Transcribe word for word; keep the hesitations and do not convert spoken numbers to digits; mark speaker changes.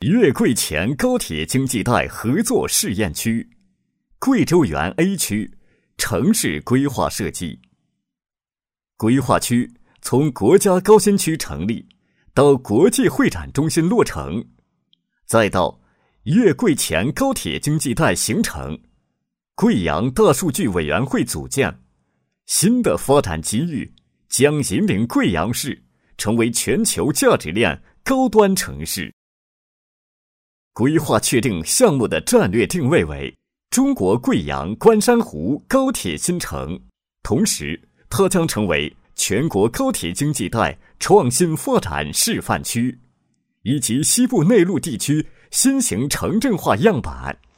Speaker 1: 粤桂黔高铁经济带合作试验区，贵州园 A 区城市规划设计。规划区从国家高新区成立到国际会展中心落成，再到粤桂黔高铁经济带形成，贵阳大数据委员会组建，新的发展机遇将引领贵阳市成为全球价值链高端城市。规划确定项目的战略定位为中国贵阳关山湖高铁新城，同时它将成为全国高铁经济带创新发展示范区，以及西部内陆地区新型城镇化样板。